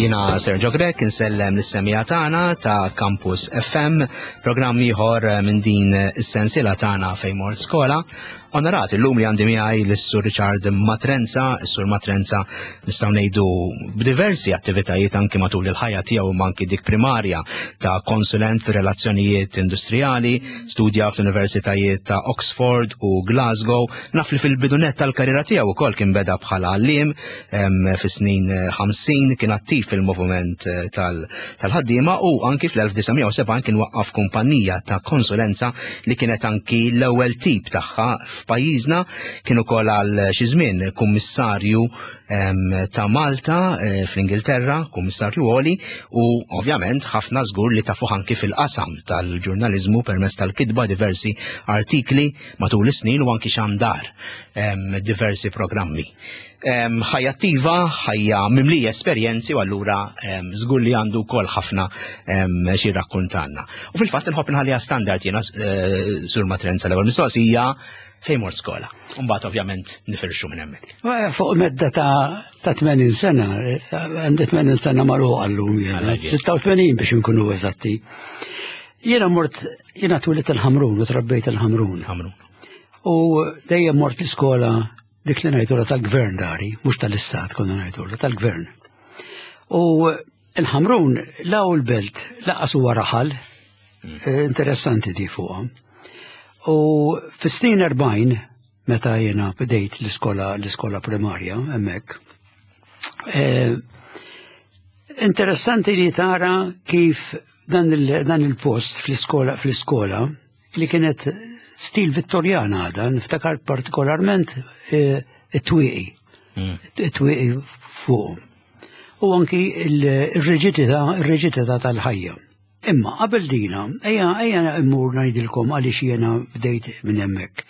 Jiena Sergio Grek, insellem l-issemija tagħna ta' Campus FM, programm ieħor minn din is-sensiela tagħna fejn mort skola. Onorat illum li għandi miegħi l-Sur Richard Matrenza, is-Sur Matrenza nistgħu ngħidu b'diversi attivitajiet anke matul il-ħajja tiegħu anke dik primarja ta' konsulent fi relazzjonijiet industrijali, studja fl-Universitajiet ta' Oxford u Glasgow. Naf li fil-bidunet tal-karriera tiegħu ukoll kien beda bħala għalliem fis-snin 50 kien attiv fil-moviment tal-ħaddiema u anki fl-1970 kien waqqaf kumpanija ta' konsulenza li kienet anki l-ewwel tip tagħha f'pajjiżna, kien ukoll għal xi żmien kummissarju ta' Malta fl-Ingilterra, kummissarju għoli, u ovvjament ħafna żgur li tafuh anki fil-qasam tal-ġurnaliżmu permezz tal-kitba diversi artikli matul is-snin u anki xandar diversi programmi. Ħajja attiva, ħajja mimlija esperjenzi u allura żgur li għandu wkoll ħafna xi rakkuntanna. U fil-fatt inħobb inħallija standard jiena Sur Matrenza l-ewwel mistoqsija fejn mort skola. Mbagħad ovvjament nifirxu minn hemmhekk. Fuq medda ta' 80 sena, għandi 80 sena magħluqa llum jiena, 86 biex inkunu eżatti. Jiena twilit il-Ħamrun u trabbejt il-Ħamrun. U dejjem mort l-iskola dik li ngħidulha tal-gvern dari, mhux tal-istat konna ngħidulha tal-gvern. U il-Ħamrun laqgħu l-belt laqas huwa raħal, interessanti di fuqhom. U fis-snin 40 meta jiena bdejt l-iskola primarja hemmhekk. Interessanti li tara kif dan il-post fl-iskola li kienet stil Vittorjan għada, niftakar partikolarment it-twieqi. It-twieqi fuq. U anki il-reġitità tal-ħajja. Imma qabel dina, ejja immur ngħidilkom għaliex jiena bdejt minn hemmhekk.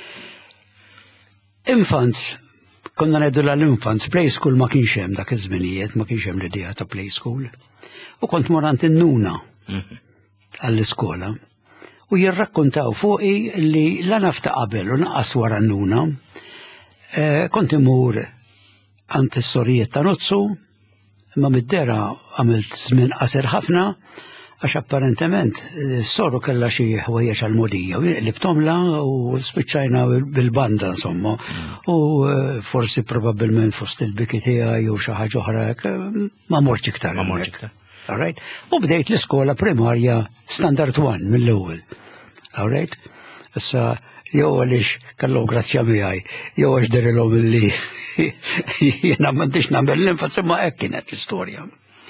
Infants, konna ngħidu l-infants, play school ma kienx hemm dak iż-żminijiet, ma kienx hemm l-idea ta' play school. U kont morant in-nuna għall-iskola. U jirrakkuntaw fuqi li la nafta qabel u naqas wara n-nuna, kont imur għand is-sorijiet ta' nozzu, imma mid-dera għamilt żmien qasir ħafna, għax apparentement s-sorru kellha xi ħwejjeġ għall-modija, li b'tomla u spiċċajna bil-banda insomma. U forsi probabbilment fost il-biki tiegħi jew xi ħaġa oħra ma mortx iktar. All right? U bdejt l-iskola primarja standard 1 mill-ewwel. All right? Issa jew għaliex kellhom grazzja miegħi, jew għax derilhom illi jiena m'għandix nagħmel l-infas imma hekk kienet l-istorja.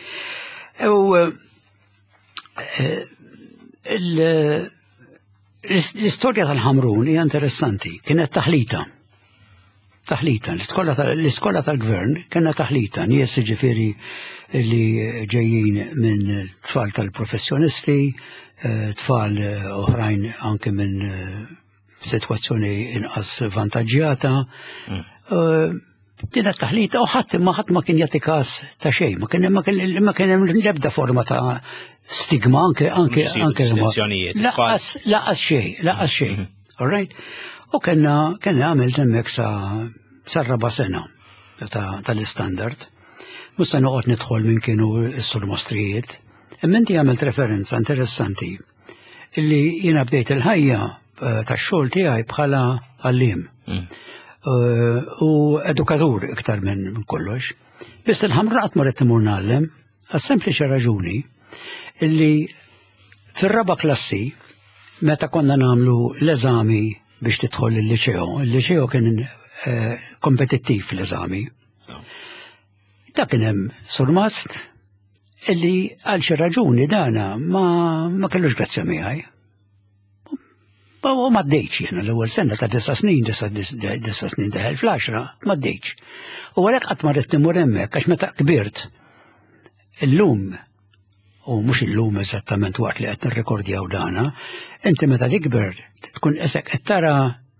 L-istorja tal-Ħamrun hija interessanti, kienet taħlita. L-iskola tal-gvern kienet taħlita, nies ġifieri li ġejjin minn tfal tal-professjonisti, tfal oħrajn anke minn sitwazzjoni inqas vantaġġjata. Dina taħlita u ħadd ma kien jagħti każ ta' xejn, ma kien hemm l-ebda forma ta' stigma anke laqas xejn. All right? U kellna għamilt hemmhekk sa 4 sena tal-istandard. Mhux se noqgħod nidħol min kienu s-sur mostrijiet. Imma inti għamilt referenza interessanti illi jiena bdejt il-ħajja tax-xogħol tiegħi bħala għalliem. U edukatur iktar minn kollox. Biss il-Ħamrun qatt ma rid imur nagħllem għas sempliċi raġuni illi fir-raba' klassi meta konna nagħmlu l-eżami biex tidħol il-liċeo kien kompetittiv fl-eżami. Dak kien hemm surmast illi għal xi raġuni dana ma kellux grazzja miegħi. U ma d-dejċ jena l-ewwel sena ta' 9 snin daħel fl-10, ma d-dejċ. U għalhekk qatt ma rrid imur hemmhekk għax meta kbirt illum, u mhux illum eżattament waqt li qed nirrekordjaw dana, inti meta tikber tkun qesek qed tara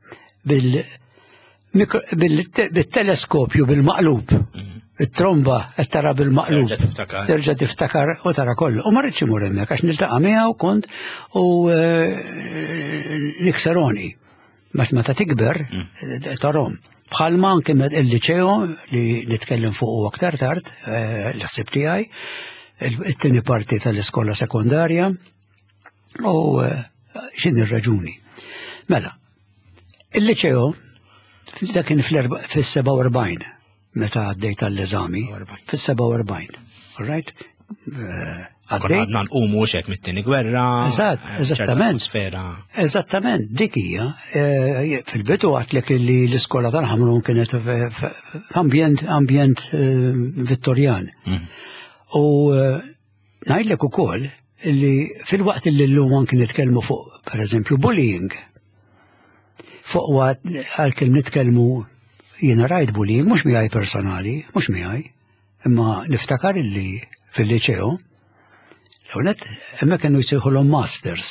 bil-teleskopju bil-maqlub. it-tromba qed tara bil-maqlub. Terġa' tiftakar u tara kollu. U ma rridx imur hemmhekk għax niltaqa' miegħu kont u nikseroni. Meta tikber tarhom. bħalma anke il-liċeo li nitkellem fuq aktar tard, l-ħsib tiegħi, it-tieni parti tal-iskola sekondarja u x'in ir-raġuni. Mela, il-liċeo dak kien fis-47 meta għaddejt tal-eżami, fis-47, all right? Għadna nqumu xek mit-tieni gwerra. Eżattament. Eżattament, dik hija. Fil-bidu għatlek li l-iskola tal-Ħamrun kienet ambjent Vittorjan. U ngħidlek ukoll li fil-waqt li l-lum kien nitkellmu fuq, pereżempju, bullying. Fuq għal-kemm nitkellmu jiena rajt bullying, mhux miegħi personali, mhux miegħi, imma niftakar li fil-liċeo l-għonet, emma kienu jisirħulhom masters.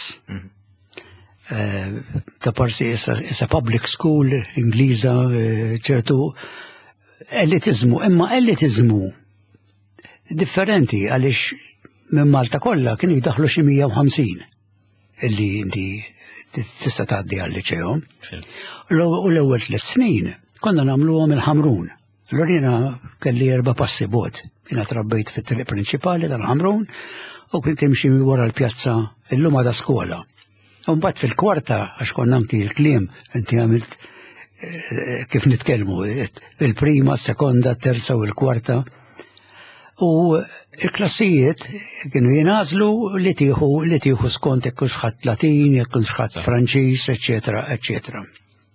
Ta' parsi issa public school, Ingliża, ċertu elitizmu, imma elitizmu differenti għaliex minn Malta kollha kienu jidaħlu xi 150 illi inti tista' tgħaddi għal-liċeo. U l-ewwel 3 snin konna nagħmluhom il-Ħamrun. Allura jiena kelli 4 passi bot. Jiena trabbejt fit-triq prinċipali tal-Ħamrun u kien timxi wara l-pjazza illum għada skola. U mbagħad fil-kwarta għax konna anki l-kliem inti għamilt kif nitkellmu il-prima, s-sekonda, terza u l-kwarta. U il-klassijiet kienu jingħażlu li tieħu skont jekk hux ħadd Latin, jekk hux ħadd Franċiż, eċetera, eċetera.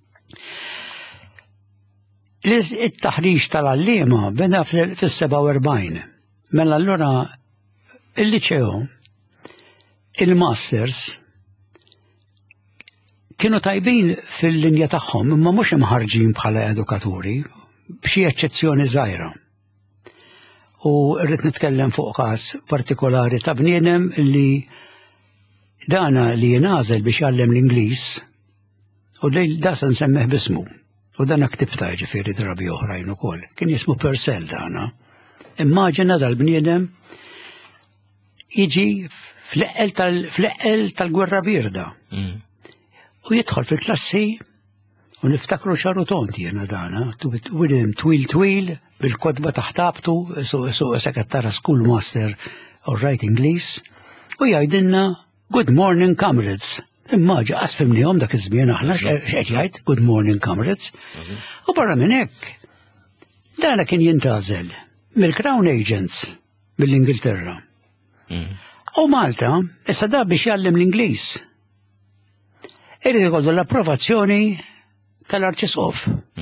Il-taħriġ tal-għalliema beda fis-47. Mela allura il-liċeo, il-masters, kienu tajbin fil-linja tagħhom, imma mhux imħarġin bħala edukaturi, b'xi eċċezzjoni żgħira. U rrid nitkellem fuq każ partikolari ta' bniedem li dana li jingħażel biex jgħallem l-Ingliż u lejl da se nsemmeħ bismu. U dana ktibta ġifieri drabi oħrajn ukoll. Kien jismu Purcell dana. Immaġina dal-bniedem jiġi fl-eqqel tal-gwerra birda. U jidħol fil-klassi u niftakru xaru tonti jena dana, widem twil bil-kodba taħtabtu, su sekettara schoolmaster or right English, u jgħidilna good morning comrades. Immaġi qasfimnihom dak iż-żmien aħna x'qed jgħid good morning comrades. U barra minn hekk dana kien jintgħażel mill-Crown Agents mill-Ingilterra. U Malta, issa da biex jgħallem l-Ingliż. Irid ikollu l-approvazzjoni tal-Arċisqof.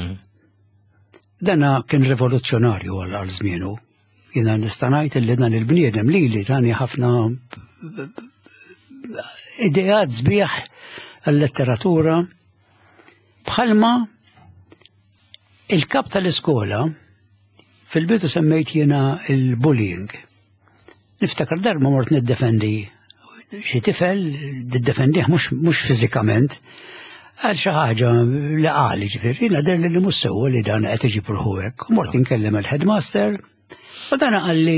Dana kien rivoluzzjonarju għal żmienu. Jiena nista' ngħid li dan il-bniedem li tani ħafna ideat sbieħ għall-letteratura bħalma il-kap tal-iskola fil-bidu semmejt jiena il-bullying. Niftakar darba mort niddefendi xi tifel, niddefendih mhux fiżikament, għal xi ħaġa li qali ġifieri nader li mhux sewwa li dan qed iġib ruħu hekk. Mort inkellem il-headmaster u dan qalli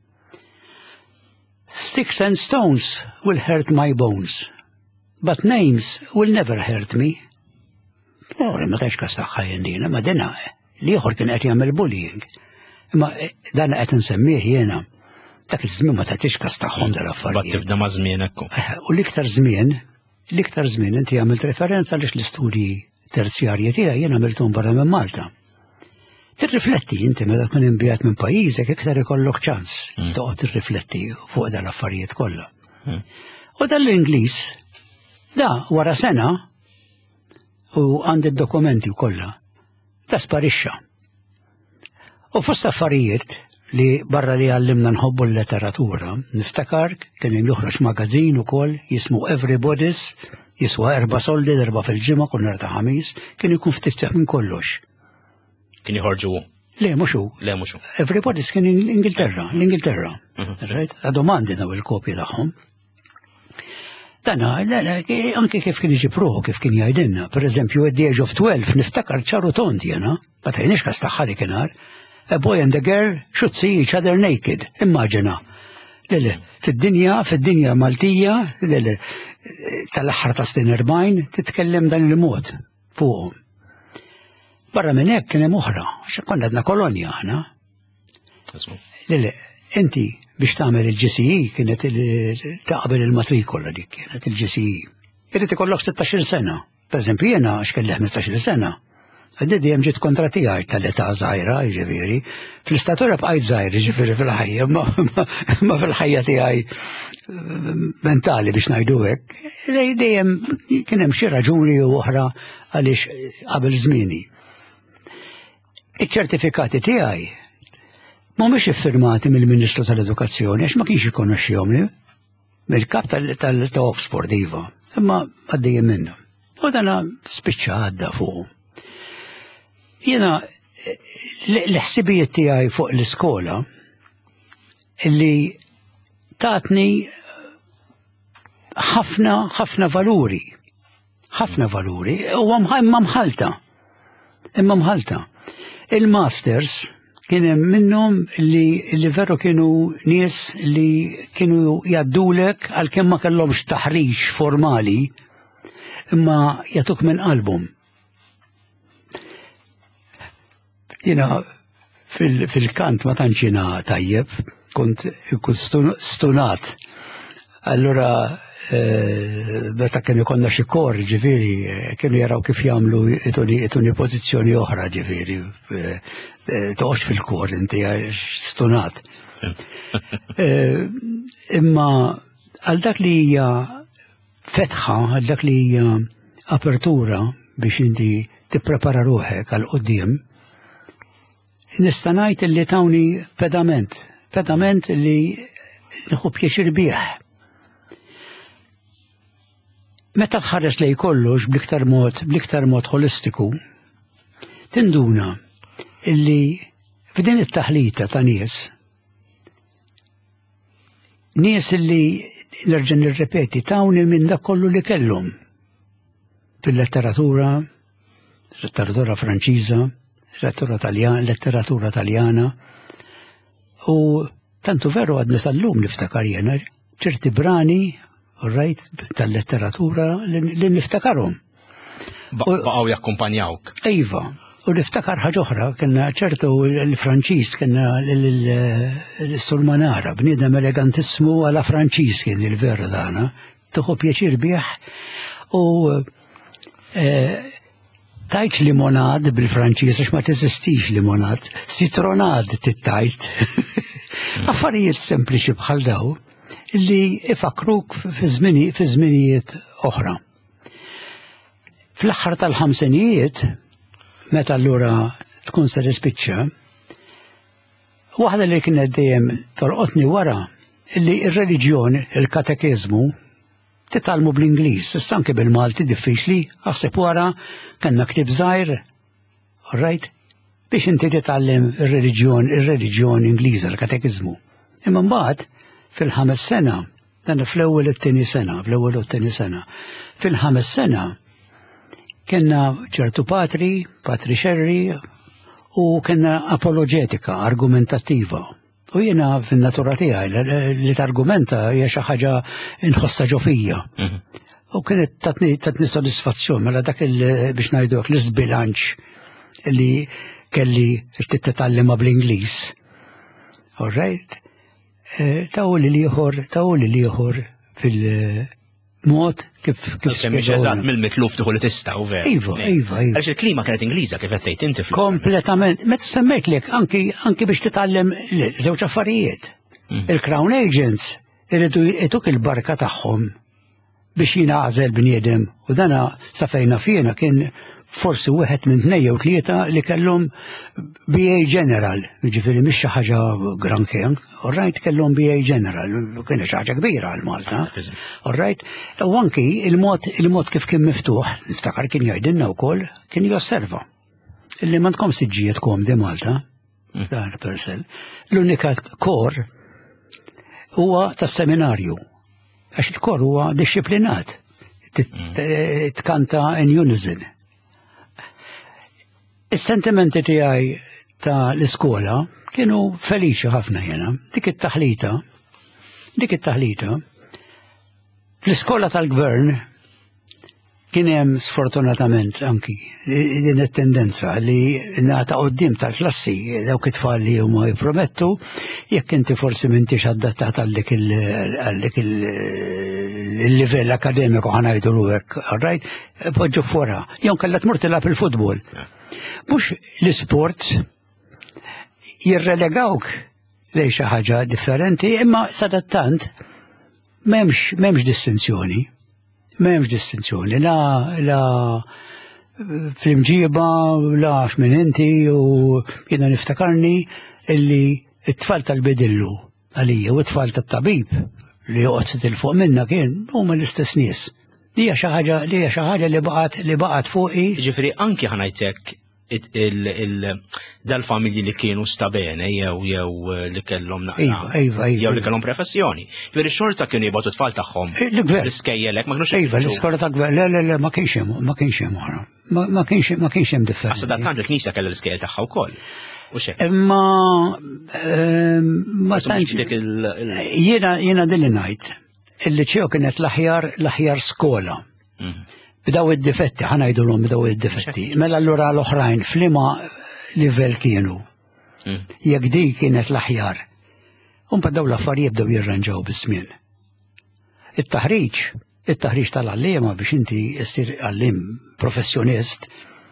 sticks and stones will hurt my bones, but names will never hurt me. Ma tax kastaħħa jendina, ma dina li ieħor kien qed jagħmel bullying. Imma dan qed insemmih jiena. Dak iż-żmien ma tagħtix kastaħħhom dal-affarijiet. Bad tibda ma' żmien hekk. U l-iktar żmien inti għamilt referenza għaliex l-istudji terzjarji tiegħi jien għamilthom barra minn Malta. Tirrifletti inti meta tkun inbijat minn pajjiżek iktar ikollok ċans toqgħod tirrifletti fuq dan l-affarijiet kollha. U dan l-Ingliż da wara sena u għandi d-dokumenti kollha da sparixxa. U fost affarijiet li barra li għallimna nħobbu l-letteratura, niftakar kien joħroġ magazzin ukoll jismu Everybody's, jiswa 4 soldi darba fil-ġimgħa kull nhar ta' ħamis, kien ikun ftit minn kollox. Kien jħorġu? Le, mhux hu. Everybody's kien l-Ingilterra. Għadhom għandina il-kopji tagħhom. Dana, anke kif kien iġipruħu, kif kien jgħidilna. Pereżempju, at the age of 12, niftakar ċaru tonti jena, ma tajniex kastaħħa dikinhar. A boy and a girl should see each other naked. Immaġina. Fid-dinja Maltija, tal-aħħar ta' snin 40, titkellem dan il-mod fuqhom. Barra minn hekk kien hemm oħra, konna għandna kolonja aħna. Le, inti biex tagħmel il-GCE kienet taqbel il-matrikola dik kienet il-GCE. Irid ikollok 16 sena. Pereżempju jiena x'kelli 15 sena. Għaddidi hemm ġiet kontra tiegħi tal-età żgħira, jiġifieri. Fl-istatura bqajt żgħir, jiġifieri fil-ħajja, ma fil-ħajja tiegħi mentali biex ngħidu hekk. Dejjem kien hemm xi raġuni oħra għaliex qabel żmieni. Iċ-ċertifikati tiegħi mhumiex iffirmati mill-Ministru tal-Edukazzjoni għax ma kienx ikonoxxihom mill-kap ta' Oxford iva, imma għaddejjem minnhom. U dana spiċċa għadda fuq. Jiena l-ħsibijiet tiegħi fuq l-iskola li tatni ħafna valuri. Ħafna valuri u imma mħalta. Il-masters kien hemm minnhom li veru kienu nies li kienu jgħaddulek għalkemm ma kellhomx taħriġ formali imma jagħtuk minn qalbhom. Jiena fil-kant ma tantx jiena tajjeb, kont stunat. Allura meta kienu konna xi kor ġifieri kienu jaraw kif jagħmlu ituni pożizzjoni oħra ġifieri. Toqgħodx fil-kor inti stunat. Imma għal dak li hija fetħa, għal dak li hija apertura biex inti tipprepara ruħek għal quddiem, nista' ngħid li tawni pedament li nieħu pjaċir bih. Meta tħares lejn kollox bl-iktar mod holistiku, tinduna illi f'din it-taħlita ta' nies illi nerġa' nirrepeti tawni minn dak kollu li kellhom fil-letteratura Franċiża, letteratura Taljana, u tantu veru għad nisallum niftakar jena ċerti brani tal-letteratura li niftakarhom. Baqgħu jakkumpanjawk. Iva, u niftakar ħaġa oħra, kena ċertu l-Franċiż, kena l-Sulmanara, bniedem elegantissimu għala Franċiż kien il-vera dana, tuħu pjaċir bih u tajt limonad bil-Franċiż għax ma teżistix limonad, citronad tittajt. Affarijiet sempliċi bħal daw li ifakruk fi żminijiet oħra. Fl-aħħar tal-ħamsinijiet, meta allura tkun se tispiċċa, waħda li kienet dejjem torqotni wara li r-reliġjon, il-katekiżmu, titalmu bl-Ingliż, issa anke bil-Malti diffiċli, aħseb wara kellna ktieb żgħir, right, biex inti titgħallem ir-reliġjon Ingliża, l-katekiżmu. Imma mbagħad fil-5 sena, dan fl-ewwel u t-tieni sena, fil-5 sena kellna ċertu patri xerri u kellna apoloġetika, argumentattiva. U jiena fin-natura tiegħi li targumenta hija xi ħaġa inħossa ġo fija. U kienet tatni sodisfazzjon mela dak biex ngħidulek l-isbilanċ li kelli titgħallem bl-Ingliż. All right? Tawli li ieħor fil-mod kif mhix eżatt mill-mitluf tieħu li tista' u vera. Iva. Għaliex il-klima kienet Ingliża kif qed tgħid inti. Kompletament. Meta semmejtlek anki biex titgħallem żewġ affarijiet. Il-Crown Agents iridu jqituk il-barka tagħhom biex jingħażel bniedem u dana sa fejna fiena kien forsi wieħed minn 2 jew 3 li kellhom BA General, jiġifieri mhix xi ħaġa granché, all right, kellhom BA General, kien xi ħaġa kbira għal Malta. All right, u anki il-mod kif kien miftuħ, niftakar kien jgħidilna wkoll, kien josserva illi ma tkomx siġġijiet komdi Malta, dan persel. L-unika kor huwa tas-seminarju, għax il-kor huwa dixxiplinat, tkanta in unison. Is-sentimenti tiegħi ta' l-iskola kienu feliċi ħafna jena. Dik it-taħlita, fl-iskola tal-gvern kien hemm sfortunatament anki din it-tendenza li nagħta qudiem tal-klassi dawk it-tfal li huma jippromettu jekk inti forsi m'intix adattat għalik il-livell akademiku ħanajdulu hekk, right? Poġġu fora, jew kellha tmur tilgħab il-futbol. Mhux l-isport jirrelegawk lejn xi ħaġa differenti, imma sadattant m'hemmx distinzjoni. M'hemmx distinzjoni, la fl-imġiba, la x'minn inti u jiena niftakarni illi it-tfal tal-bidillu għalija u t-tfal tat-tabib li joqgħod il-fuq minna kien huma l-istess nies. Hija xi ħaġa li baqgħet fuqi. Ġifieri anki ħanajtek dal-familji li kienu stabene jew li kellhom naqra jew li kellhom professjoni. Ġifieri xorta kienu jibgħatu tfal tagħhom l-iskejjelek ma kinux l-iskola ta' gvern le ma kienx hemm oħra. Ma kienx hemm differenza. Għasa datant il-Knisja kellha l-iskejjel tagħha wkoll. Imma ma tantx jiena dilli ngħid il-liċew kienet l-aħjar skola. Bidaw id-difetti, ħanajdulhom bidaw id-difetti. Mela allura l-oħrajn flima livell kienu. Jekk dik kienet l-aħjar. Mbagħad dawn l-affarijiet bdew jirranġaw bis-żmien. it-taħriġ tal-għalliema biex inti ssir għallim professjonist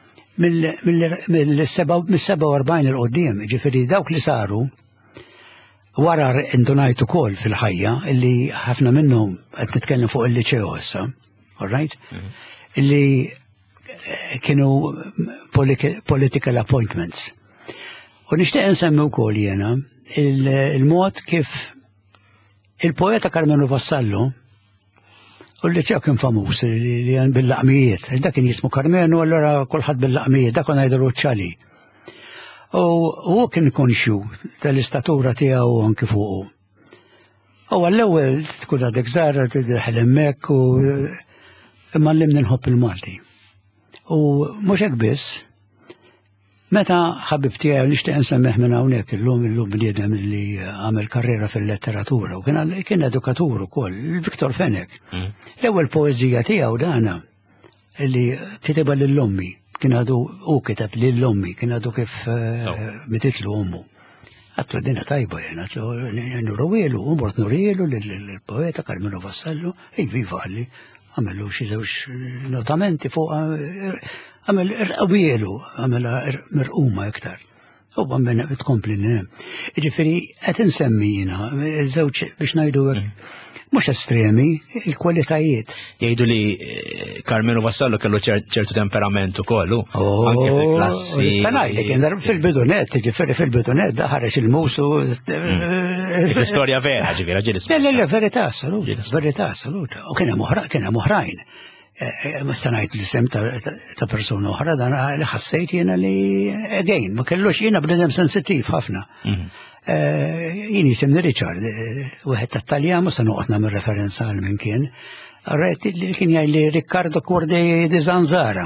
mill-47 il-qoddim, ġifieri dawk li saru wara indunajt ukoll fil-ħajja illi ħafna minnhom qed nitkellem fuq il-liċew issa, all right? Illi kienu political appointments. U nixtieq insemmi wkoll jiena il-mod kif il-poeta Carmenu Vassallo u l-liċew kien famuż li għan bil-laqmijiet. Dak kien jismu Carmenu, allura kulħadd bil-laqmijiet, dak kien jgħidu ċali. U kien konxju tal-istatura tiegħu anke fuqu. U għall-ewwel tkun għadek żgħar tidħel hemmhekk u imma nlimni nħobb il-Malti. U mhux hekk biss, meta ħabib tiegħi nixtieq insemmih minn hawnhekk illum bniedem li għamel karriera fil-letteratura u kien edukatur ukoll, Viktor Fenek. L-ewwel poeżija tiegħu dana li kitibha lill-ommi, kien għadu u kitab lill-ommi, kien għadu kif mititlu ommu. Għatlu dina tajba jena, għatlu nurielu, mort nurielu l-poeta Carmenu Vassallo, viva għalli, għamellu xi żewġ notamenti fuq għamel irqabielu, għamel mirquma iktar. U għamena bitkompli n-nem. Ġifiri, għet nsemmi jina, żewġ biex najdu mux estremi, il-kwalitajiet. Jgħidu li Carmenu Vassallo kellu ċertu temperamentu kollu. Anke fil-klassi. Spanajli, kien fil-bidunet, ġifiri fil-bidunet, daħarex il-musu. Fil-istoria vera, ġifiri, ġili spanajli. Le, verità assoluta. U kena moħrajn. Mustanajt l-isem ta' persona oħra, dan li ħassejt jena li, again, ma kellux jena bnedem sensittiv ħafna. Jini jisimni Richard, wieħed tat-Taljan, musa noqgħod nagħmel referenza għal min kien. Rajt li kien jgħidli Riccardo Cordi di Zanzara.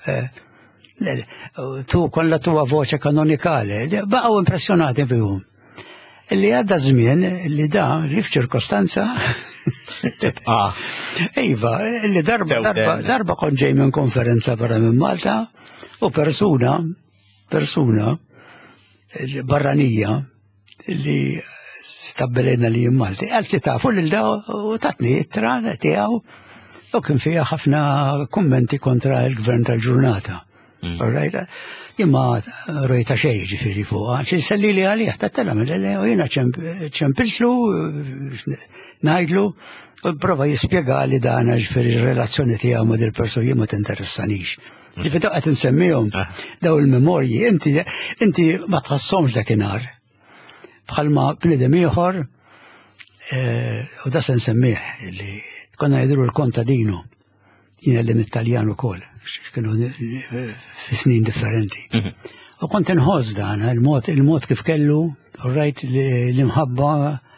Tu kollha tuha voċe kanonikali, baqgħu impressjonati bihom. Illi għadda żmien li da f'ċirkostanza Iva, illi darba kont ġej minn konferenza barra minn Malta u persuna barranija li stabbelena li Malti. Għalt li tafu li da u tatni ittra tiegħu u kien fiha ħafna kummenti kontra il-gvern tal-ġurnata. Imma rojta xej ġifiri fuqa, ċi salli li għalih, tattela u jena ċempiltlu, najdlu, u prova jispiega li dana ġifiri relazzjoni tijaw ma dil-personi ma t-interessanix. Ġifiri daqqa t-nsemmijom, daw il-memorji, inti ma tħassomx dakinar. Bħalma bnidem ieħor, u da se nsemmih, li konna jidru l-kontadino, jina l-Italjan ukoll, kienu f-snin differenti. U kont inħoss dan, il-mod kif kellu, rajt l-imħabba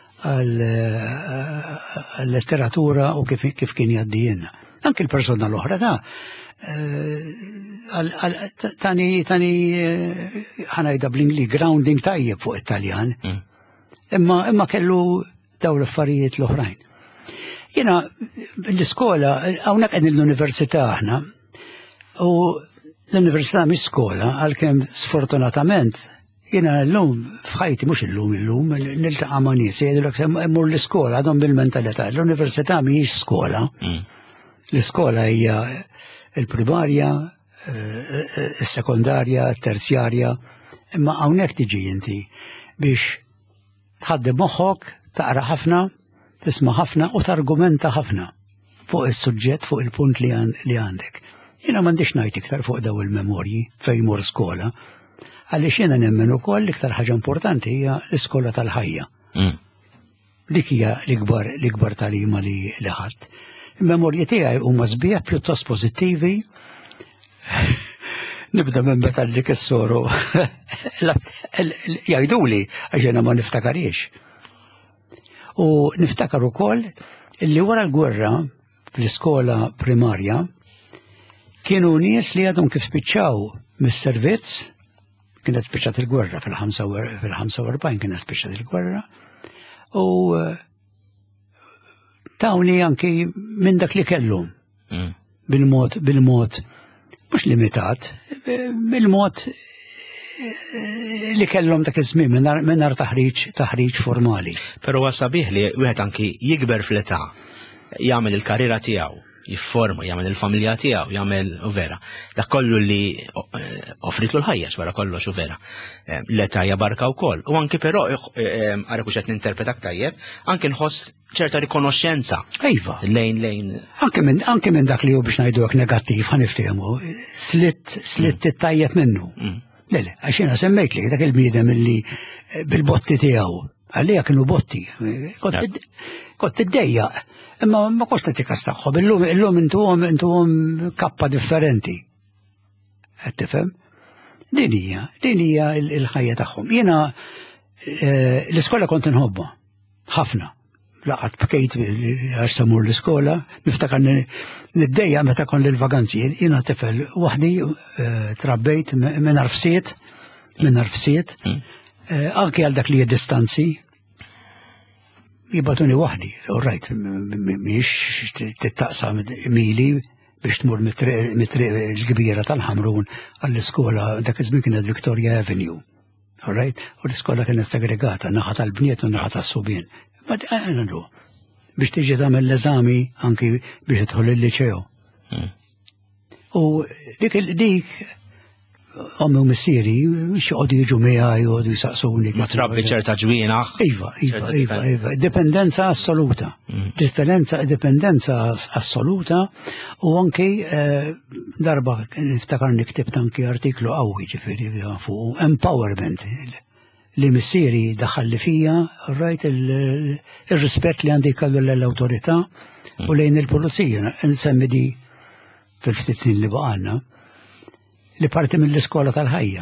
għal-letteratura u kif kien jaddijinna. Anki l-persona l-oħra da, tani ħanajda bl-Ingli grounding tajjeb fuq Italjan, imma kellu daw l-affarijiet l-oħrajn. Jiena l-iskola, hawnhekk qegħdin l-università aħna, u l-università mhix skola għalkemm sfortunatament jiena llum f'ħajti mhux illum niltaqa' ma' nies jgħidulek immur l-iskola għadhom bil-mentalità. L-università mhijiex skola. L-iskola hija l-primarja, is-sekondarja, t-terzjarja, imma hawnhekk tiġi inti biex tħaddem moħħok, taqra ħafna, tisma' ħafna u targumenta ħafna fuq is-suġġett, fuq il-punt li għandek. Jiena m'għandix ngħid iktar fuq daw il-memorji fejn imur skola, għaliex jiena nemmen ukoll l-iktar ħaġa importanti hija l-iskola tal-ħajja. Dik hija l-ikbar tagħlima li ħadd. Il-memorji tiegħi huma sbieħ pjuttost pożittivi. Nibda minn meta li kissoru jgħiduli għax jiena ma niftakarix. U niftakar ukoll illi wara l-gwerra fl-iskola primarja kienu nies li għadhom kif spiċċaw mis-servizz, kienet spiċċat il-gwerra fil-45 kienet spiċċat il-gwerra, u tawni anki minn dak li kellhom bil-mod mhux limitat, bil-mod li kellhom dak iż-żmien mingħajr taħriġ formali. Però huwa sabiħ li wieħed anki jikber fl-età, jagħmel il-karriera tiegħu, jifforma, jagħmel il-familja tiegħu, jagħmel u vera. Dak kollu li offritlu l-ħajja wara kollox u vera. L-età hija barka wkoll. U anki però ara kux qed ninterpretak tajjeb, anke nħoss ċerta rikonoxxenza. Iva. Lejn. Anke minn dak li hu biex ngħidu hekk negattiv ħaniftehmu, slitt it-tajjeb minnu. Lele, għax jiena semmejt li dak il-bniedem illi bil-botti tiegħu, għalija kienu botti. Kont iddejjaq. Imma ma kosta tikastaħħob, illum intuhom kappa differenti. Qed tifhem? Din hija l-ħajja tagħhom. Jiena l-iskola kont inħobba ħafna. Laqgħet bkejt għax samur l-iskola, niftakar niddejja meta kon l-vaganzi. Jiena tifel waħdi trabbejt minn arfsiet, anke għal dak li distanzi. Jibatuni waħdi, urrajt, miex tittaqsam mili biex tmur il-kbira tal-ħamrun għall-iskola, dak iż-żmien kienet Victoria Avenue, urrajt, u l-iskola kienet segregata, naħa tal-bniet u naħa tas-subien. Ma għandu, biex tiġi tagħmel l-eżami anki biex tidħol il-liċew. U dik ommi u missieri xoqgħodu jiġu miegħi jgħodu jsaqsuni. Ma trabbi ċerta ġwiena. Iva. Dipendenza assoluta. Dipendenza assoluta u anki darba niftakar niktibt anki artiklu qawwi ġifieri fuq empowerment. Li missieri daħalli fija rajt il-rispett li għandi kallu l-awtorità u lejn il-pulizija. Nsemmi di fil-ftit li baqalna. Li parti mill-iskola tal-ħajja.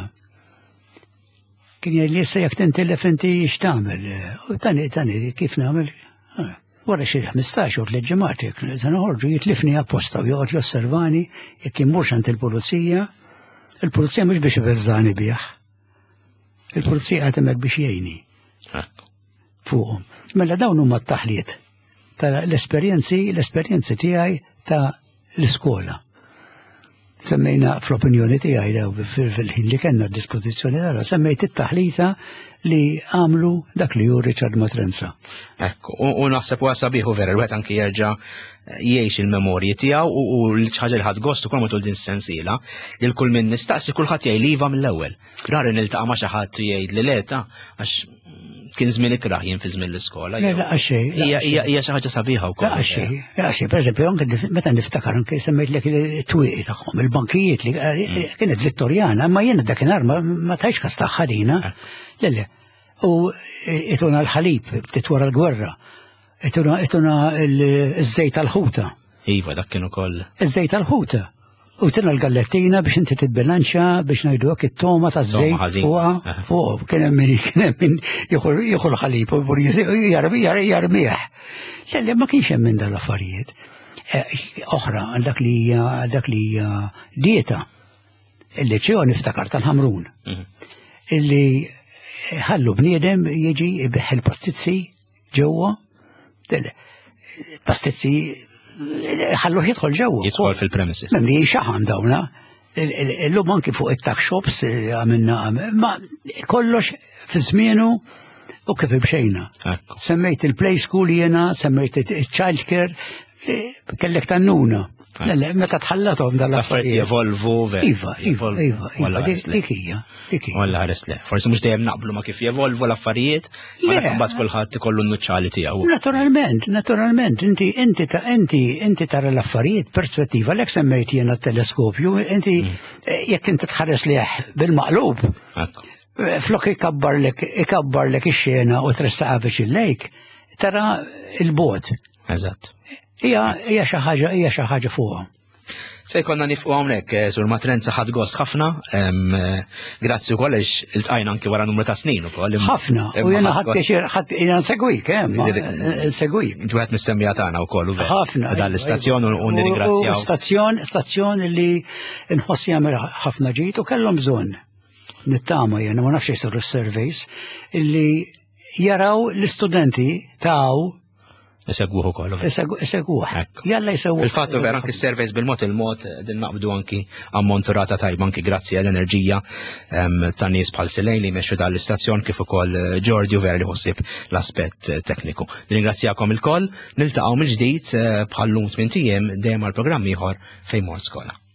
Kien jgħid issa jekk tintilef inti x'tagħmel. U tani kif nagħmel? Wara xi 15 u 3 ġimgħat se noħorġu jitlifni apposta u joqgħod josservani jekk imurx għand il-pulizija mhux biex ibeżżani bih. Il-pulizija qed hemmhekk biex jgħinni. Fuqhom. Mela dawn huma t-taħliet l-esperjenzi tiegħi ta' l-iskola. Semmejna fl-opinjoni tiegħi fil-ħin li kellna d-dispożizzjoni tagħna, semmejt it-taħlita li għamlu dak li hu Richard Matrenza. Ekku, u naħseb huwa sabiħ u vera l-wieħed anke jerġa' jgħix il-memorji tiegħu u l-ħaġa li ħadd gost ukoll matul din sensiela li l-kull minn nistaqsi kulħadd jgħid iva mill-ewwel. Rari niltaqa' ma' xi ħadd jgħid li leta għax kien żmien ikraħ jien fi żmien l-iskola. Hija xi ħaġa sabiħa wkoll. Xejn, pereżempju anke meta niftakar anke semmejtlek it-twieqi tagħhom, il-bankijiet li kienet Vittorjana, imma jiena dakinhar ma tajx kas taħħalina. Lele, u ituna l-ħalib ftit wara l-gwerra, ituna l-żejt tal-ħuta. Iva, dak kienu koll. Iż-żejt tal-ħuta. U tina l-gallettina biex inti titbilanċa biex ngħidu hekk it-toma ta' żejt fuq kien hemm min jieħu l-ħalib u jarmih. Lele ma kienx hemm minn dal-affarijiet. Oħra dak li hija dieta. Il-liċew niftakar tal-ħamrun. Illi ħallu bniedem jiġi ibiħ il-pastizzi ġewwa. pastizzi ħallu jidħol ġewwa. Jidħol fil-premises. Memli xaħam dawna. L-lum anki fuq it-tuck shops għamilna, ma kollox fi żmienu u kif bxejna. Semmejt il-play school jena, semmejt il-child care, kellek tannuna. Meta tħallatom dal-affarijiet. Jevolvu, Iva, dik hija. Walla ħares le. Forsi mhux dejjem naqblu ma kif jevolvu l-affarijiet, ma mbagħad kulħadd ikollu n-nuċċali tiegħu. Naturalment, inti tara l-affarijiet perspettiva lek semmejt jiena t-teleskopju, inti jekk inti tħares liħ bil-maqlub. Flok ikabbarlek ix-xena u tressaqa biex il-lejk, tara il-bot. Eżatt. Hija xi ħaġa fuqha. Se jkollna nifqu hawnhekk sur Matrenza ħadd gost ħafna, grazzi wkoll għax iltqajna anke wara numru ta' snin ukoll. Ħafna, u jiena jiena nsegwik, nsegwik. Intu qed nissemmija tagħna wkoll u ħafna. dal-istazzjon u nirringrazzjaw. Stazzjon li nħossi jagħmel ħafna ġid u kellhom bżonn. Nittama jiena ma nafx jsiru s-surveys illi jaraw l-istudenti taw Isegwuħu kollu. Isegwuħ. Jalla jisegwuħ. Il-fattu vera anki s-servejs bil-mod din naqbdu anki ammonturata tajba anki grazzi għall-enerġija ta' nies bħal Silejn li jmexxu dal-istazzjon kif ukoll Ġordju vera li ħossib l-aspett tekniku. Ringrazzjakom il-koll, niltaqgħu mill-ġdid bħal lum 8 ijiem dejjem għal programm ieħor fejn mort skola.